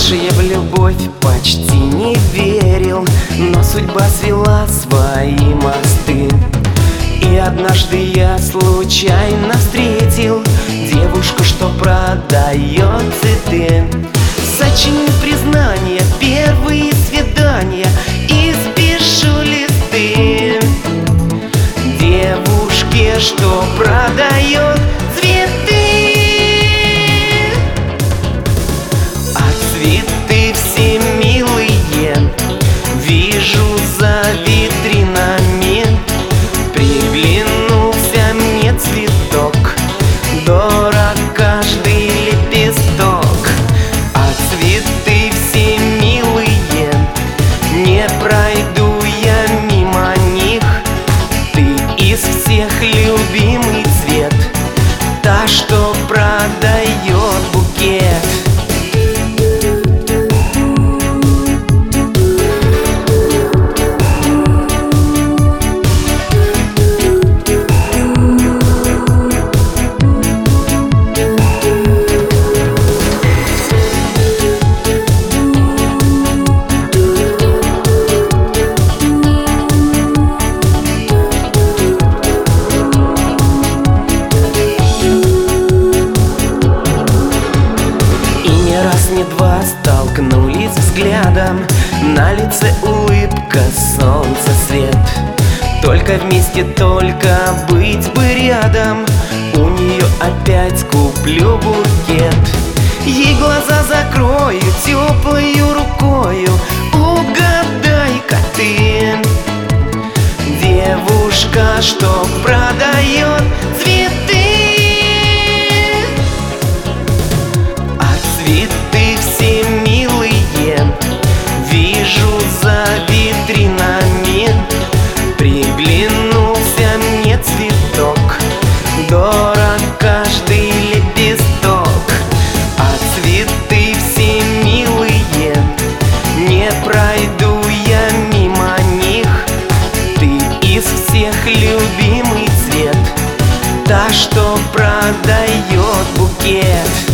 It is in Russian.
Раньше я в любовь почти не верил, но судьба свела свои мосты. И однажды я случайно встретил девушку, что продает цветы. Сочиню признания, первые свидания, и спешу листы девушке, что продает цветы. А цветы все милые вижу за витринами. Приглянулся мне цветок, дорог каждый лепесток. А цветы все милые, не пройду я мимо них. Ты из всех любимый цвет, та, что продает букет. Не два столкнулись взглядом, на лице улыбка, солнце свет. Только вместе, только быть бы рядом, у нее опять куплю букет. Ей глаза закрою теплою рукою, угадай-ка ты, девушка, что продает цветы. Цветы все милые вижу за витринами. Приглянулся мне цветок, дорог каждый лепесток. А цветы все милые, не пройду я мимо них. Ты из всех любимый цвет, та, что продает букет.